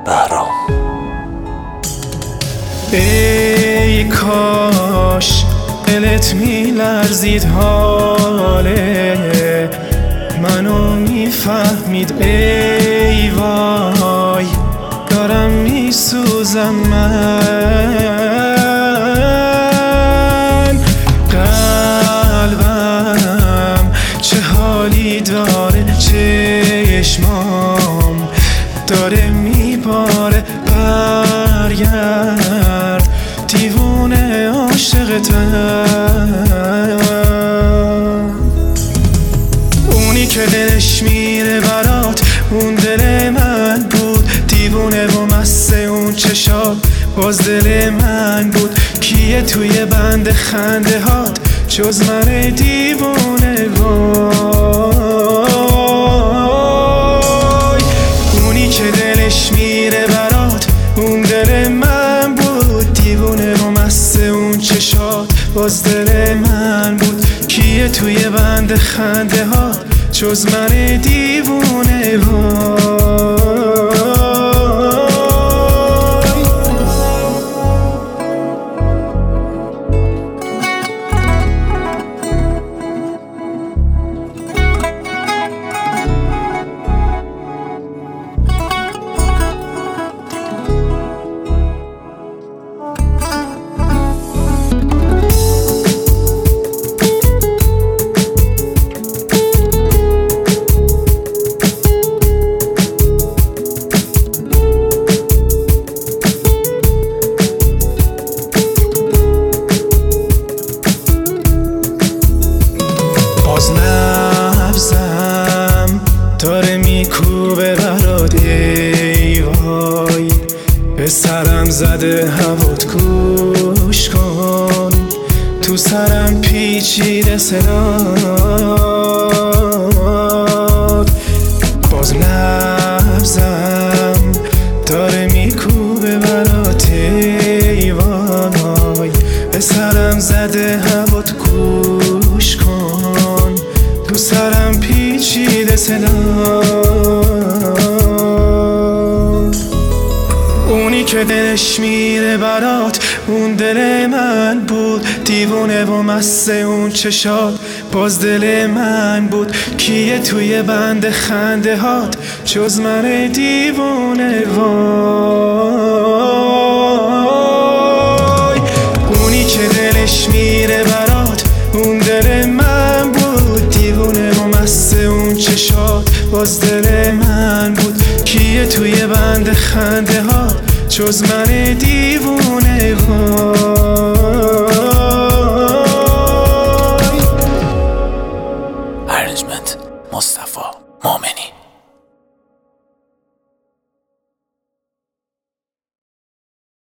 بهرام. ای کاش دلت میلرزید حاله منو میفهمید، ای وای دارم میسوزم من. قلبم چه حالی داره، چشمام داره میباره، برگرد دیوونه عاشقتم. اونی که دلش میره برات اون دل من بود، دیوونه و مست اون چشات باز دل من بود. کیه توی بند خنده هات جز من دیوونه وای. اونی که دلش میره برات اون دل من بود، دیوونه و مست اون چشات باز دل من بود. کیه توی بند خنده ها جز من دیوونه وای. نبضم داره میکوبه برات، ای وای به سرم زده هوات، گوش کن تو سرم پیچیده صدات. باز نبضم داره میکوبه برات، ای وای به سرم زده هوات، گوش کن تو سرم پیچیده صدات. اونی که دلش میره برات اون دل من بود، دیوونه و مست اون چشات باز دل من بود. کیه توی بند خنده هات جز من دیوونه وای. اونی که دلش میره برات اون دل من بود، دیوونه و مست اون چشات باز دل من بود. کیه توی بند خنده ها جز من دیوونه وای. ارنجمنت مصطفی مومنی.